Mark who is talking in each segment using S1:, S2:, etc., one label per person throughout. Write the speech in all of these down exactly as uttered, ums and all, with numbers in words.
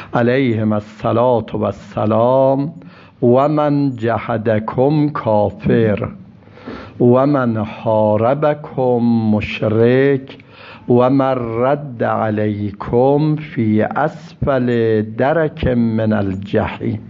S1: علیهم الصلاة و السلام و من جحدکم کافر و من حاربکم مشرک و من رد علیکم فی اسفل درک من الجحیم.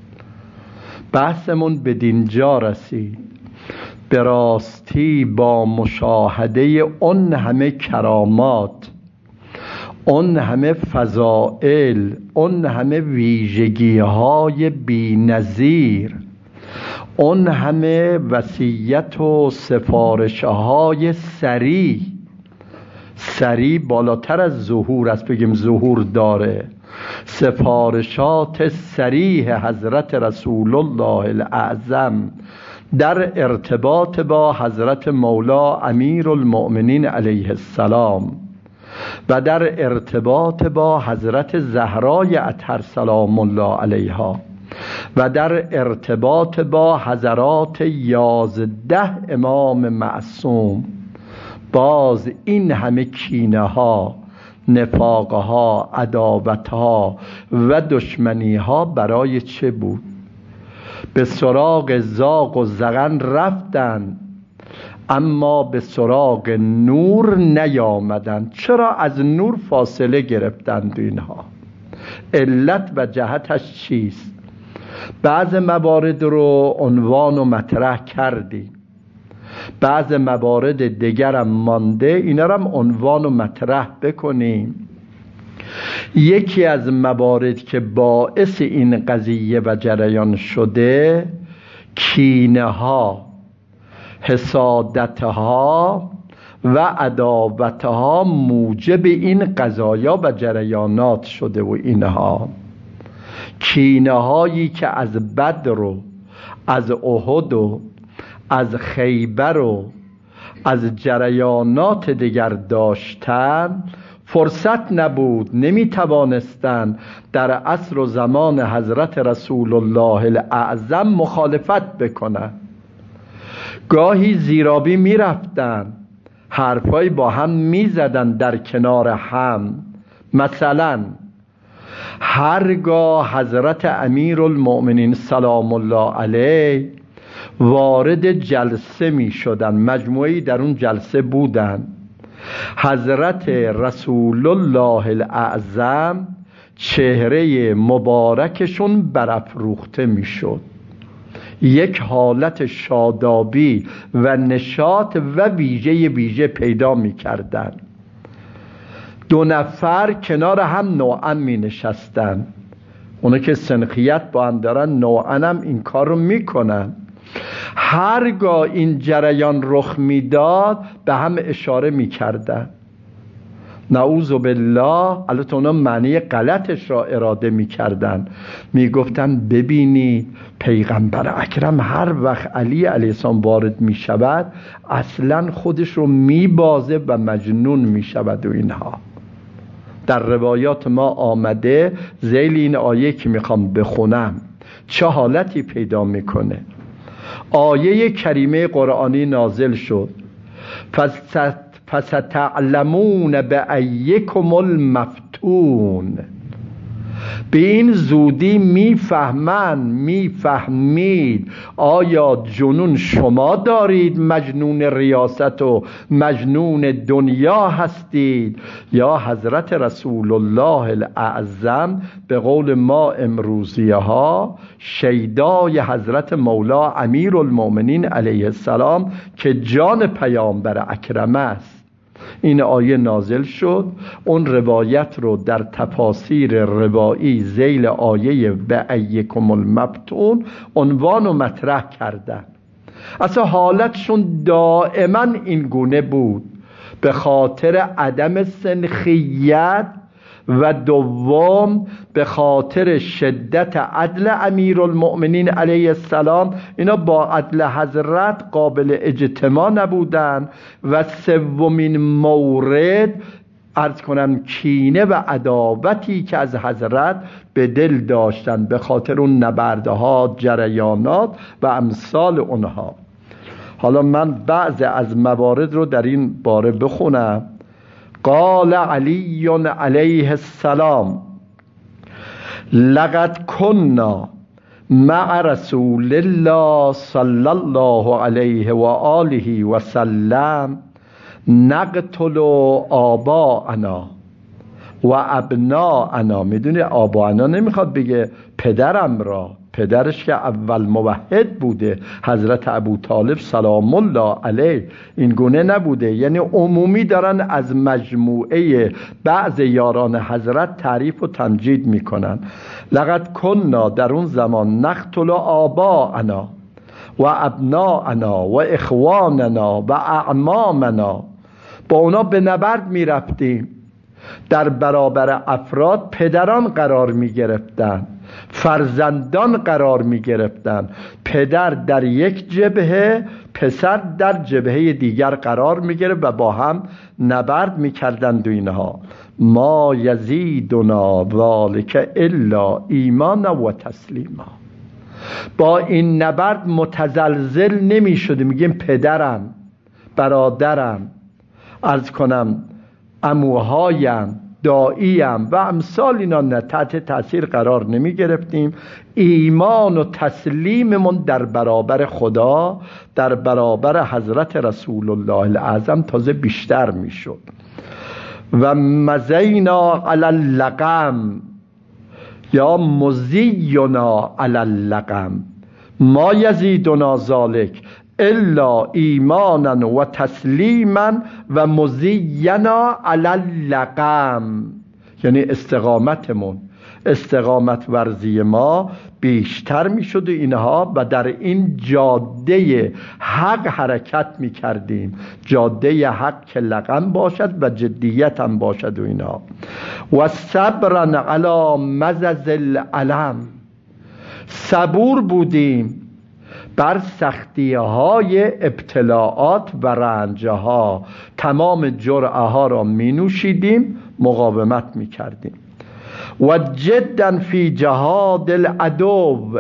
S1: بحثمون به دینجا رسید. به راستی با مشاهده اون همه کرامات، اون همه فضائل، اون همه ویژگی های بی نظیر، اون همه وصیت و سفارش های سریع، سریع بالاتر از ظهور است، بگیم ظهور داره، سفارشات سریح حضرت رسول الله الاعظم در ارتباط با حضرت مولا امیر المؤمنین علیه السلام و در ارتباط با حضرت زهرای اطهر سلام الله علیها و در ارتباط با حضرات یازده امام معصوم، باز این همه کینه ها، نفاق ها، عداوت ها و دشمنی ها برای چه بود؟ به سراغ زاغ و زغن رفتن اما به سراغ نور نیامدن. چرا از نور فاصله گرفتند اینها؟ علت و جهتش چیست؟ بعض موارد رو عنوان و مطرح کردیم، بعض موارد دیگرم مانده، اینا رو هم عنوان و مطرح بکنیم. یکی از موارد که باعث این قضیه و جریان شده، کینه ها، حسادت ها و عداوت ها موجب این قضایا و جریانات شده و اینها کینه هایی که از بدر و از احد و از خیبر و از جریانات دیگر داشتن، فرصت نبود، نمی توانستند در عصر و زمان حضرت رسول الله الاعظم مخالفت بکنن. گاهی زیرابی می رفتن، حرفای با هم می زدن در کنار هم. مثلا هرگاه حضرت امیر المؤمنین سلام الله علیه وارد جلسه می شدن، مجموعی در اون جلسه بودن، حضرت رسول الله الاعظم چهره مبارکشون برافروخته می شد، یک حالت شادابی و نشاط و ویژه ویژه پیدا می کردن. دو نفر کنار هم نوعا می نشستن، اونا که سنخیت با هم دارن نوعا هم این کار رو می کنن. هرگاه این جریان رخ میداد به هم اشاره میکردن. نعوذ بالله، البته اونا معنی غلطش را اراده میکردن، میگفتن ببینید پیغمبر اکرم هر وقت علی علیه السلام وارد میشود اصلا خودش رو میبازه و مجنون میشود و اینها. در روایات ما آمده، ذیل این آیه که میخوام بخونم چه حالتی پیدا میکنه. آیه کریمه قرآنی نازل شد، فستعلمون بأیکم المفتون. به این زودی میفهمن، میفهمید آیا جنون شما دارید، مجنون ریاست و مجنون دنیا هستید، یا حضرت رسول الله الاعظم به قول ما امروزیه ها شیدای حضرت مولا امیر المؤمنین علیه السلام که جان پیامبر اکرم است. این آیه نازل شد، اون روایت رو در تفاسیر روایی ذیل آیه بأیکم المفتون عنوان و مطرح کردن. اصلا حالتشون دائما این گونه بود، به خاطر عدم سنخیت و دوم به خاطر شدت عدل امیرالمؤمنین علیه السلام، اینا با عدل حضرت قابل اجتماع نبودن. و سومین مورد عرض کنم کینه و عداوتی که از حضرت به دل داشتن به خاطر اون نبردها، جریانات و امثال اونها. حالا من بعض از موارد رو در این باره بخونم. قال علی علیه السلام لقد کنا مع رسول الله صلی الله علیه و آله و سلم نقتل آباءنا و ابناءنا. میدونی آباءنا نمیخواد بگه پدرم را، پدرش که اول موحد بوده حضرت ابو طالب سلام الله علیه این گونه نبوده، یعنی عمومی دارن از مجموعه بعض یاران حضرت تعریف و تمجید میکنن. لقد کنا در اون زمان نقتل آباءنا و ابناءنا و اخواننا و اعمامنا، با اونا به نبرد میرفتیم، در برابر افراد پدران قرار می گرفتن، فرزندان قرار می گرفتن، پدر در یک جبهه، پسر در جبهه دیگر قرار می گرفت و با هم نبرد می کردند و اینها. ما یزیدنا ذالک الا ایمانا و تسلیما. با این نبرد متزلزل نمی شده، میگیم پدرم، برادرم، عرض کنم عموهایم، داییم و امثال اینا، نه تحت تاثیر قرار نمی گرفتیم. ایمان و تسلیممون در برابر خدا، در برابر حضرت رسول الله الاعظم تازه بیشتر می شد. و مزینا علی اللقم یا مزینا علی اللقم ما یزیدنا ذالک الا ایمانا و تسلیما و مزینا علی اللقم، یعنی استقامتمون، استقامت ورزی ما بیشتر می شد اینها و در این جاده حق حرکت می کردیم، جاده حق که لقم باشد و جدیت هم باشد و اینها. و صبرا علی مزز العلم، صبور بودیم بر سختی های ابتلاعات و رنجه ها، تمام جرعه ها را می نوشیدیم، مقاومت می کردیم. و جدا فی جهاد العدو،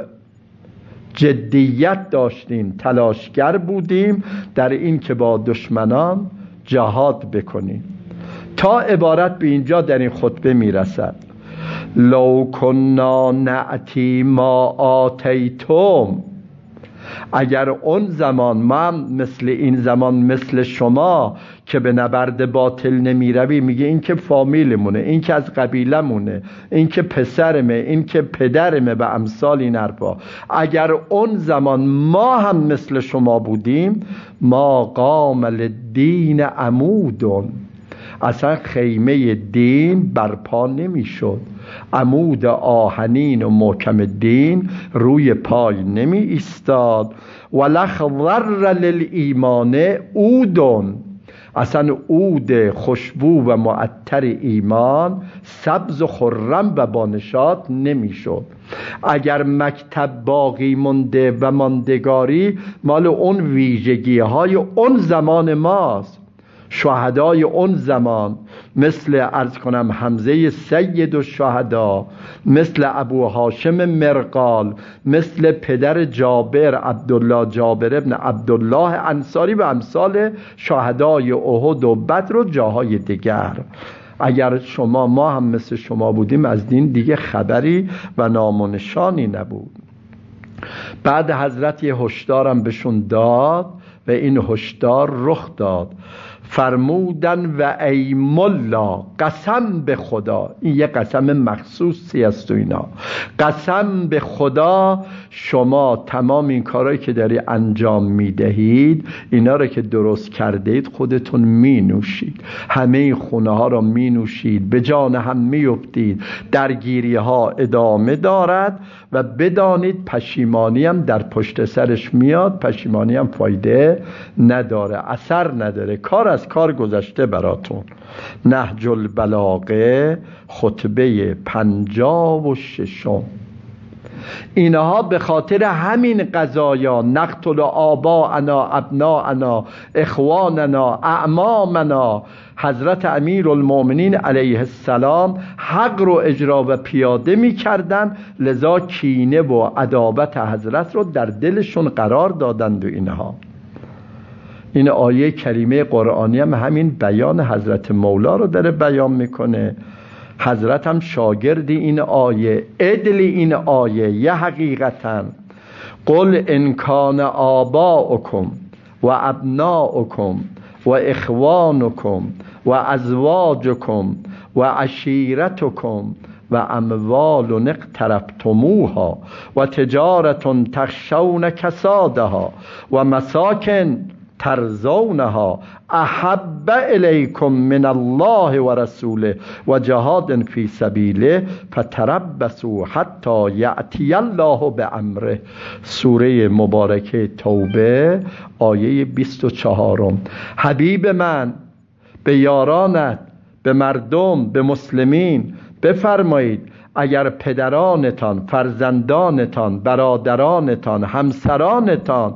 S1: جدیت داشتیم، تلاشگر بودیم در این که با دشمنان جهاد بکنیم. تا عبارت به اینجا در این خطبه می رسد. لو کنا نعتی ما آتیتم، اگر اون زمان ما مثل این زمان مثل شما که به نبرد باطل نمی روی، میگه این که فامیلمونه، این که از قبیله مونه، این که پسرمه، این که پدرمه و امثال این حرفا، اگر اون زمان ما هم مثل شما بودیم، ما قام للدین عمودون، اصلا خیمه دین برپا نمی شد، عمود آهنین و محکم دین روی پای نمی ایستاد. ولخضر للایمان عودون، اصلا عود خوشبو و معطر ایمان سبز و خرم و بانشاد نمی شد. اگر مکتب باقی مونده و ماندگاری مال اون ویژگی های اون زمان ماست، شهدای اون زمان مثل عرض کنم حمزه سید الشهدا، مثل ابو هاشم مرقال، مثل پدر جابر عبدالله جابر ابن عبدالله انصاری و امثال شهدای احد و بدر و جاهای دیگر. اگر شما ما هم مثل شما بودیم از دین دیگه خبری و نام و نشانی نبود. بعد حضرت یه هشدارم بهشون داد و این هشدار رخ داد. فرمودن و ایم الله، قسم به خدا، این یه قسم مخصوصی است و اینا، قسم به خدا شما تمام این کارهایی که داری انجام میدهید، اینا رو که درست کرده اید خودتون می نوشید، همه این خونه ها رو می نوشید، به جان هم می افتید، درگیری ها ادامه دارد و بدانید پشیمانی هم در پشت سرش میاد، پشیمانی هم فایده نداره، اثر نداره، کار از کار گذشته براتون. نهج البلاغه خطبه پنجاه و ششم. اینها به خاطر همین قضایا، نقتل آباءنا ابناءنا اخواننا اعمامنا، حضرت امیرالمؤمنین علیه السلام حق رو اجرا و پیاده می کردن، لذا کینه و عداوت حضرت رو در دلشون قرار دادند و اینها. این آیه کریمه قرآنی هم همین بیان حضرت مولا رو داره بیان میکنه. حضرت هم شاگردی این آیه، عدلی این آیه، یه حقیقتاً قل ان کان آباؤکم و ابناؤکم و اخوانکم و ازواجکم و عشیرتکم و اموال اقترفتموها و تجارة تخشون کسادها و مساکن ترضونها احب الیکم من الله و رسوله و جهاد فی سبیله فتربصوا حتی یأتی الله بامره. سوره مبارکه توبه آیه بیست و چهار. حبیب من به یارانت، به مردم، به مسلمین بفرمایید اگر پدرانتان، فرزندانتان، برادرانتان، همسرانتان،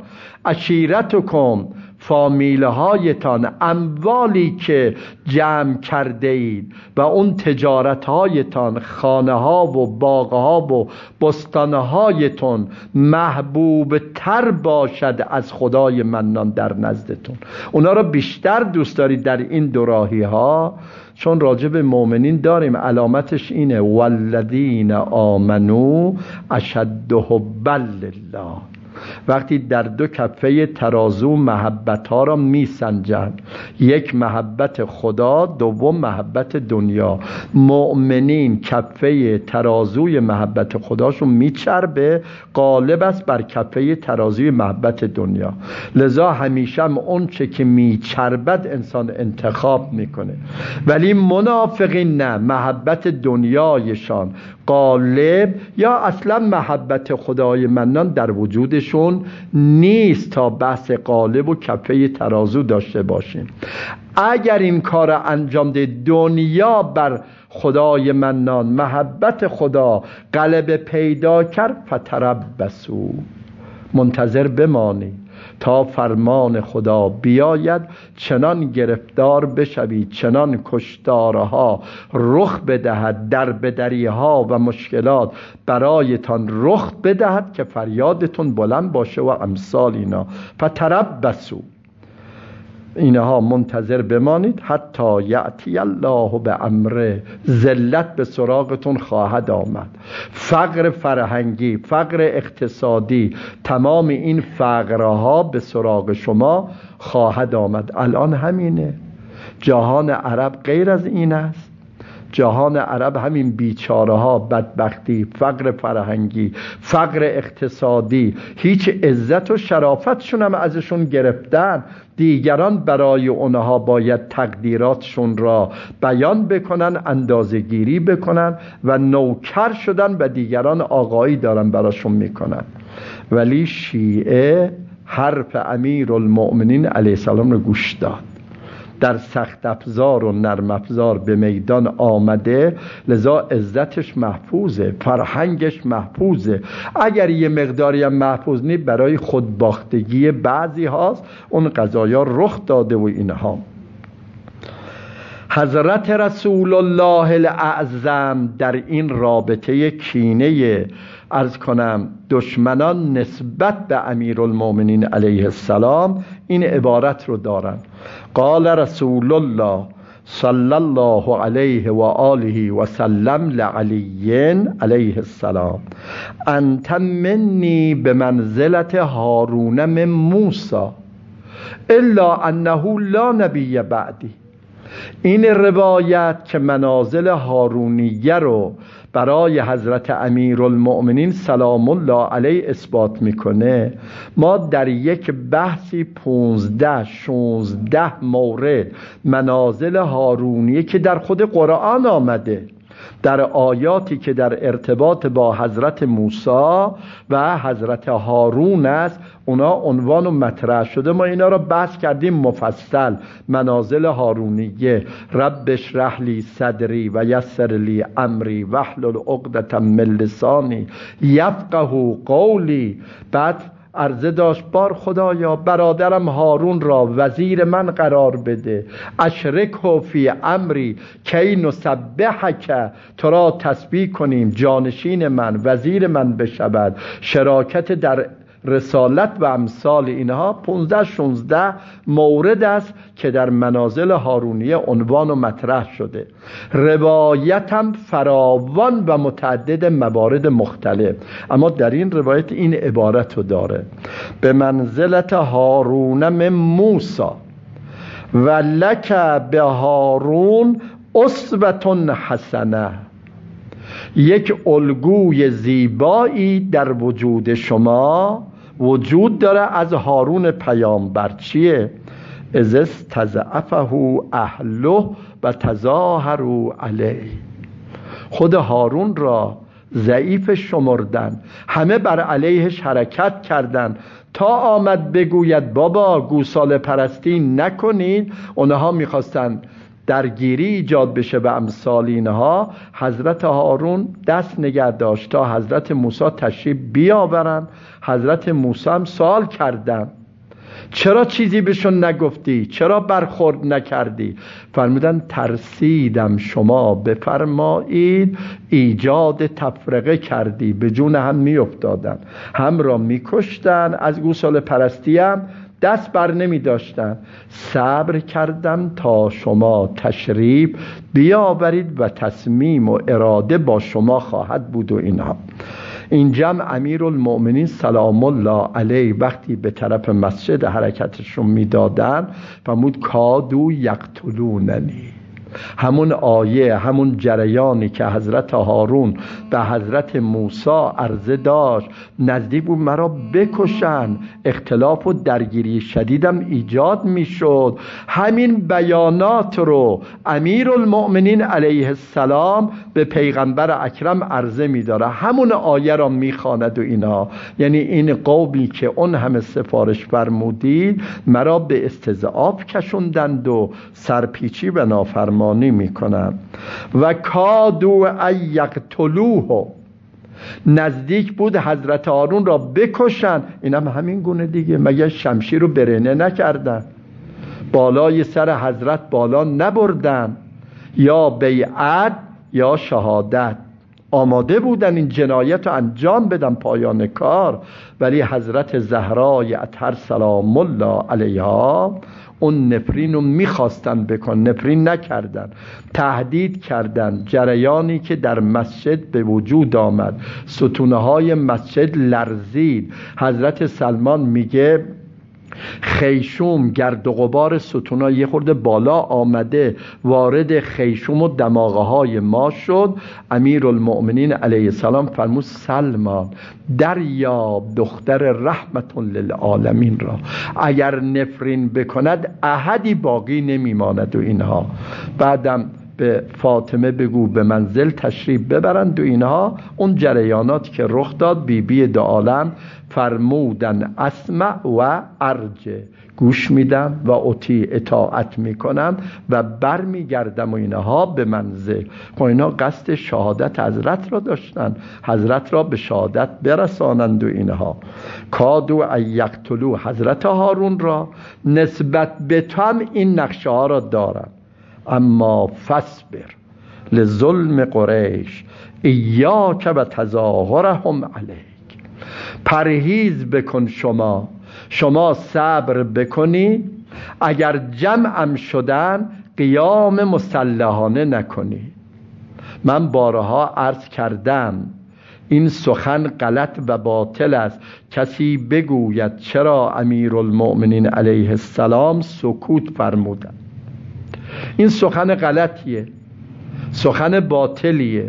S1: عشیرتکم، فامیلهایتان، اموالی که جمع کرده اید و اون تجارتهایتان، خانه ها و باغ ها و بستانه هایتون محبوب تر باشد از خدای منان در نزدتون، اونا را بیشتر دوست دارید در این دوراهی ها، چون راجع به مؤمنین داریم علامتش اینه والذین آمنو اشد حبا لله. وقتی در دو کفه ترازو محبت ها را می سنجند، یک محبت خدا، دوم محبت دنیا، مؤمنین کفه ترازوی محبت خداشون می چربه، غالب است بر کفه ترازوی محبت دنیا. لذا همیشه هم اون چه که می چربد انسان انتخاب میکنه. ولی منافقین نه، محبت دنیایشان غالب یا اصلا محبت خدای منان در وجودشون نیست تا بحث غالب و کفه ترازو داشته باشیم. اگر این کار انجام ده، دنیا بر خدای منان، محبت خدا غلبه پیدا کرد، فتربصوا، منتظر بمانید تا فرمان خدا بیاید، چنان گرفتار بشوید، چنان کشتارها رخ بدهد، در بدریها و مشکلات برایتان رخ بدهد که فریادتون بلند باشه و امثال اینا. فتربصوا، اینها منتظر بمانید حتی یأتی الله به امره. ذلت به سراغتون خواهد آمد، فقر فرهنگی، فقر اقتصادی، تمام این فقرها به سراغ شما خواهد آمد. الان همینه. جهان عرب غیر از این است. جهان عرب همین بیچاره ها، بدبختی، فقر فرهنگی، فقر اقتصادی، هیچ عزت و شرافتشون هم ازشون گرفتن. دیگران برای اونها باید تقدیراتشون را بیان بکنن، اندازه‌گیری بکنن و نوکر شدن و دیگران آقایی دارن براشون میکنن. ولی شیعه حرف امیرالمؤمنین علیه السلام رو گوش داد، در سخت افزار و نرم افزار به میدان آمده، لذا عزتش محفوظه، فرهنگش محفوظه. اگر یه مقداری هم محفوظ نیست، برای خودباختگی بعضی هاست، اون قضایا رخ داده و اینها. حضرت رسول الله الاعظم در این رابطه کینه عرض کنم دشمنان نسبت به امیرالمؤمنین علیه السلام این عبارت رو دارن: قال رسول الله صلی الله علیه و آله و سلم لعلی علیه السلام انت منی بمنزلت هارون من موسی الا انه لا نبی بعدی. این روایت که منازل هارونیه رو برای حضرت امیرالمؤمنین سلام الله علیه اثبات میکنه، ما در یک بحثی پونزده شونزده مورد منازل هارونیه که در خود قرآن آمده، در آیاتی که در ارتباط با حضرت موسی و حضرت هارون است، اونا عنوان و مطرح شده. ما اینا را بحث کردیم مفصل. منازل هارونیه: رب اشرح لی صدری و یسر لی امری واحلل عقدة من لسانی یفقهوا قولی. بعد عرضه داشت: بار خدایا برادرم هارون را وزیر من قرار بده، اشرکه فی امری کی نسبحک، تو را تسبیح کنیم، جانشین من، وزیر من بشود، شراکت در رسالت و امثال اینها پانزده شانزده مورد است که در منازل هارونیه عنوان و مطرح شده. روایت هم فراوان و متعدد موارد مختلف، اما در این روایت این عبارت رو داره: به منزلت هارون من موسی و لک به هارون اسوة حسنه. یک الگوی زیبایی در وجود شما وجود داره از هارون پیامبر. چیه؟ اذ استضعفه اهله و تظاهروا علیه. خود هارون را ضعیف شمردن، همه بر علیهش حرکت کردند تا آمد بگوید بابا گوساله پرستی نکنید. اونها میخواستن درگیری ایجاد بشه به امثال اینها. حضرت هارون دست نگه داشت تا حضرت موسی تشریف بیاورن. حضرت موسی هم سوال کردن چرا چیزی بهشون نگفتی؟ چرا برخورد نکردی؟ فرمودن ترسیدم شما بفرمایید ایجاد تفرقه کردی، به جون هم می افتادن، هم را می کشتن، از گوساله پرستی هم دست بر نمی داشتن. صبر کردم تا شما تشریف بیاورید و تصمیم و اراده با شما خواهد بود و اینها. اینجا امیرالمؤمنین سلام الله علیه وقتی به طرف مسجد حرکتشون میدادن فرمود کادو یقتلوننی. همون آیه، همون جریانی که حضرت هارون به حضرت موسی عرضه داشت نزدیک بود مرا بکشن، اختلاف و درگیری شدیدم ایجاد میشد. همین بیانات رو امیرالمؤمنین علیه السلام به پیغمبر اکرم عرضه میداره، همون آیه را میخواند و اینا. یعنی این قومی که اون همه سفارش فرمودید مرا به استضعاف کشوندند و سرپیچی و نافرمانی میکنن. و کادو ان یقتلوه، نزدیک بود حضرت هارون را بکشن. اینم هم همین گونه دیگه، مگه شمشیر رو برهنه نکردن؟ بالای سر حضرت بالا نبردن؟ یا بیعت یا شهادت آماده بودن این جنایت رو انجام بدن پایان کار. ولی حضرت زهرای اطهر سلام الله علیها اون نفرین رو میخواستن بکن، نفرین نکردن، تهدید کردن. جریانی که در مسجد به وجود آمد، ستونه های مسجد لرزید. حضرت سلمان میگه خیشوم گرد و غبار ستونا یه خورده بالا آمده وارد خیشوم و دماغه های ما شد. امیرالمؤمنین علیه السلام فرمود سلمان دریا دختر رحمت للعالمین را، اگر نفرین بکند احدی باقی نمیماند و اینها. بعدم به فاطمه بگو به منزل تشریف ببرند و اینها. اون جریانات که رخ داد بی بی دو عالم فرمودن اسمع و ارجع، گوش میدم و اطیع اطاعت میکنم و بر میگردم و اینها به منزل. خب اینا قصد شهادت حضرت را داشتن، حضرت را به شهادت برسانند و اینها. کادو ان یقتلوا، حضرت هارون را نسبت به تو هم این نقشه ها را دارن. اما فاصبر لظلم قریش ایاک و تظاهرهم علیک، پرهیز بکن شما شما صبر بکنی، اگر جمعم شدن قیام مسلحانه نکنی. من بارها عرض کردم این سخن غلط و باطل است. کسی بگوید چرا امیرالمؤمنین علیه السلام سکوت فرمودند، این سخن غلطیه، سخن باطلیه.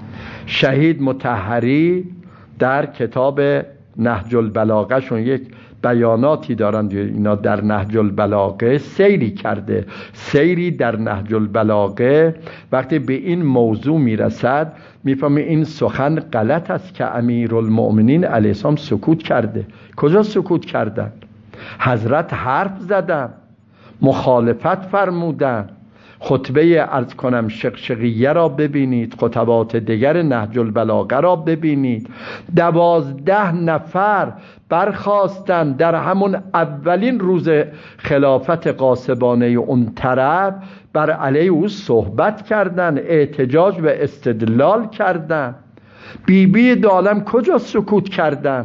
S1: شهید مطهری در کتاب نهج البلاغه شون یک بیاناتی دارند، اینا در نهج البلاغه سیری کرده، سیری در نهج البلاغه وقتی به این موضوع میرسد میفهمه این سخن غلط است که امیرالمؤمنین علیه السلام سکوت کرده. کجا سکوت کردن؟ حضرت حرف زدن، مخالفت فرمودن. خطبه عرض کنم شقشقیه را ببینید، خطبات دیگر نهج البلاغه را ببینید. دوازده نفر برخواستن در همون اولین روز خلافت غاصبانه اون طرف بر علیه او صحبت کردن، احتجاج و استدلال کردن. بی بی دو عالم کجا سکوت کردن؟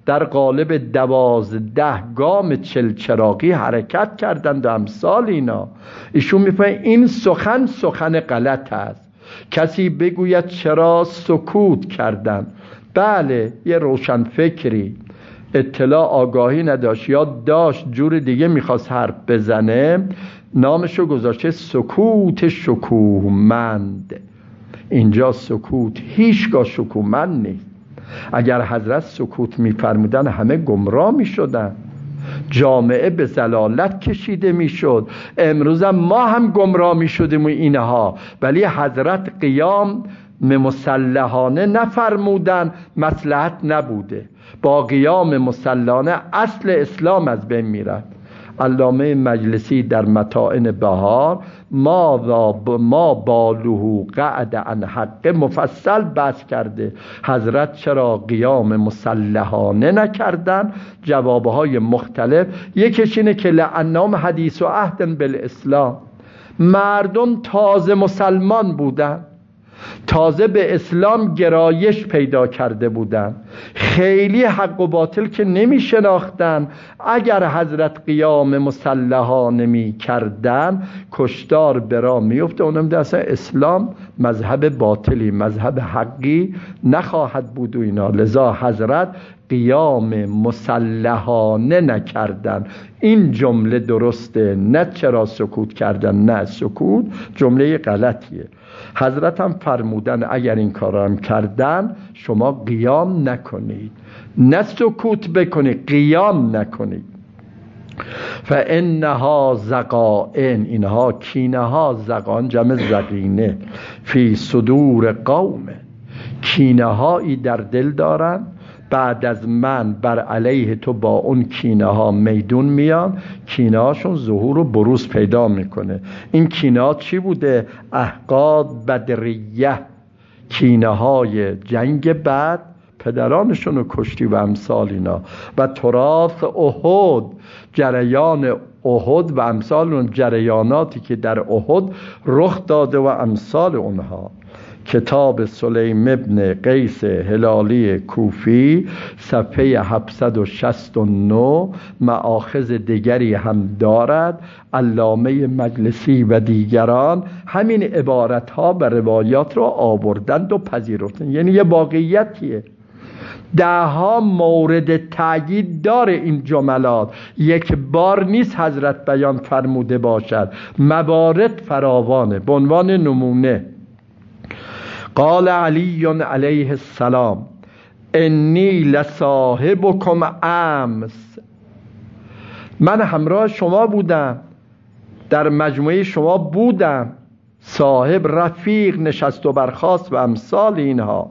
S1: در قالب دوازده گام چلچراغی حرکت کردند و امثال اینا. ایشون میفهمه این سخن سخن غلط است. کسی بگوید چرا سکوت کردن؟ بله، یه روشن فکری اطلاع آگاهی نداشت یا داشت جور دیگه میخواست حرف بزنه، نامشو گذاشته سکوت شکوهمند. اینجا سکوت هیچگاه شکوهمند نیست. اگر حضرت سکوت میفرمودن همه گمراه میشدن، جامعه به ضلالت کشیده میشد. امروز هم ما هم گمراه میشدیم و اینها، ولی حضرت قیام مسلحانه نفرمودن، مصلحت نبوده. با قیام مسلحانه اصل اسلام از بین میرد. علامه مجلسی در متاعن بهار ما ما بالوه قعد عن حق مفصل بحث کرده. حضرت چرا قیام مسلحانه نکردن؟ جوابهای مختلف. یکیش اینه که لعنهم حدیث و عهد بالاسلام، مردم تازه مسلمان بودن، تازه به اسلام گرایش پیدا کرده بودن، خیلی حق و باطل که نمی شناختن. اگر حضرت قیام مسلحانه می کردن کشتار برا می افته. اونم اصلا اسلام مذهب باطلی، مذهب حقی نخواهد بود و اینا. لذا حضرت قیام مسلحانه نکردن. این جمله درسته، نه چرا سکوت کردن. نه، سکوت جمله غلطیه. حضرت هم فرمودن اگر این کار هم کردن شما قیام نکنید، نه سکوت بکنید، قیام نکنید. فانها زقائن، اینها کینه ها، زقان جمع زقینه، فی صدور قوم، کینه هایی در دل دارن. بعد از من بر علیه تو با اون کینه ها میدون میان، کینه هاشون ظهور و بروز پیدا میکنه. این کینه ها چی بوده؟ احقاد بدریه، کینه های جنگ بعد، پدرانشون رو کشتی و امثال اینا، و تراث احد، جریان احد و امثال اون جریاناتی که در احد رخ داده و امثال اونها. کتاب سلیم ابن قیس هلالی کوفی صفحه هفتصد و شصت و نه مآخذ دیگری هم دارد. علامه مجلسی و دیگران همین عبارتها و روایات را آوردند و پذیرفتند. یعنی یه واقعیتیه. ده ها مورد تأیید داره این جملات، یک بار نیست حضرت بیان فرموده باشد، موارد فراوانه. به عنوان نمونه قال علی علیه السلام انی لصاحبکم امس، من همراه شما بودم، در مجموعه شما بودم، صاحب رفیق نشست و برخاست و امثال اینها.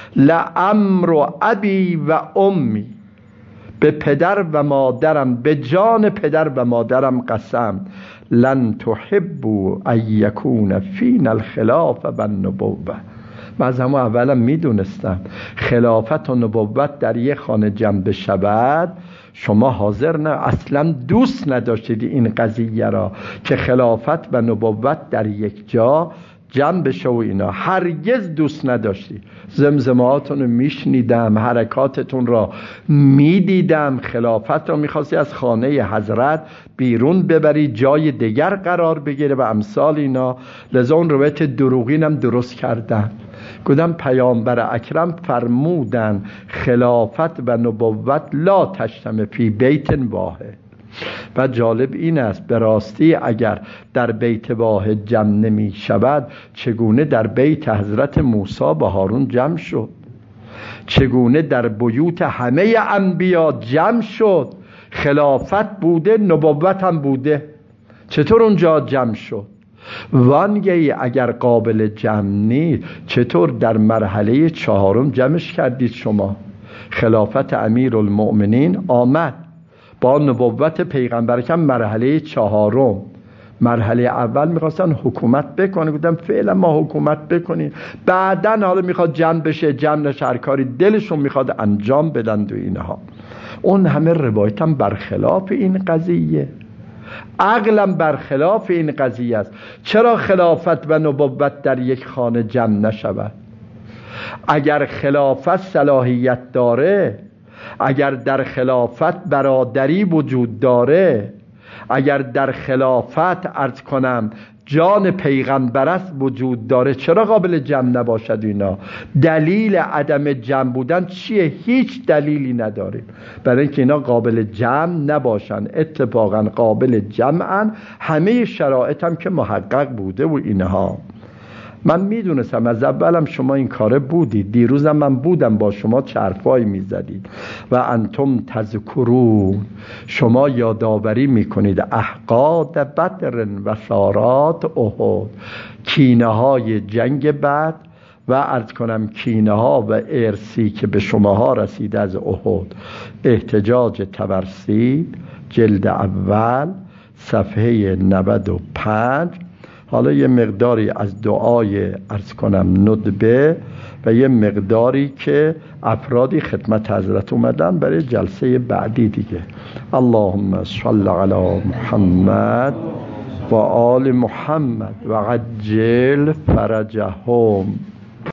S1: لامر ابی و امی، به پدر و مادرم، به جان پدر و مادرم قسم، لن تحبوا ان یکون فینا الخلاف و النبوه. من از همون اولم میدونستم خلافت و نبوت در یک خانه جمع بشود شما حاضر نه، اصلا دوست نداشتید این قضیه را که خلافت و نبوت در یک جا جمع بشه و اینا، هرگز دوست نداشتید. زمزماتون رو میشنیدم، حرکاتتون را میدیدم، خلافت را میخواستی از خانه حضرت بیرون ببری جای دیگر قرار بگیره و امثال اینا. لذا اون روایت دروغینم درست کردن. گفتم پیامبر اکرم فرمودن خلافت و نبوت لا تجتمع فی بیت واحد. و جالب این است به راستی اگر در بیت واحد جمع نمی شود چگونه در بیت حضرت موسی و هارون جمع شد؟ چگونه در بیوت همه انبیا جمع شد؟ خلافت بوده، نبوت هم بوده، چطور اونجا جمع شد؟ وانگهی اگر قابل جمع نیست چطور در مرحله چهارم جمعش کردید شما؟ خلافت امیر المؤمنین آمد با نبوت پیغمبر کم مرحله چهارم. مرحله اول میخواستن حکومت بکنه، گفتم فعلا ما حکومت بکنیم، بعدن حالا میخواد جمع بشه، جمع نشه، هر کاری دلشون میخواد انجام بدن و اینها. اون همه روایتم برخلاف این قضیه، عقلم برخلاف این قضیه است. چرا خلافت و نبوت در یک خانه جمع نشود؟ اگر خلافت صلاحیت داره اگر در خلافت برادری وجود داره، اگر در خلافت عرض کنم جان پیغمبر است وجود داره، چرا قابل جمع نباشد؟ اینا دلیل عدم جمع بودن چیه؟ هیچ دلیلی نداریم برای اینکه اینا قابل جمع نباشن. اتفاقا قابل جمعن، همه شرایط هم که محقق بوده و اینها. من میدونستم از اولم شما این کاره بودید، دیروزم من بودم با شما چرفایی میزدید و انتم تذکرون، شما یادآوری میکنید احقاد بدر و سارات احد، کینه های جنگ بعد و عرض کنم کینه ها و ارسی که به شماها رسید از احد. احتجاج طبرسی جلد اول صفحه نود و پنج. حالا یه مقداری از دعای عرض کنم ندبه و یه مقداری که افرادی خدمت حضرت اومدن برای جلسه بعدی دیگه. اللهم صل علی محمد و آل محمد و عجل فرجهم.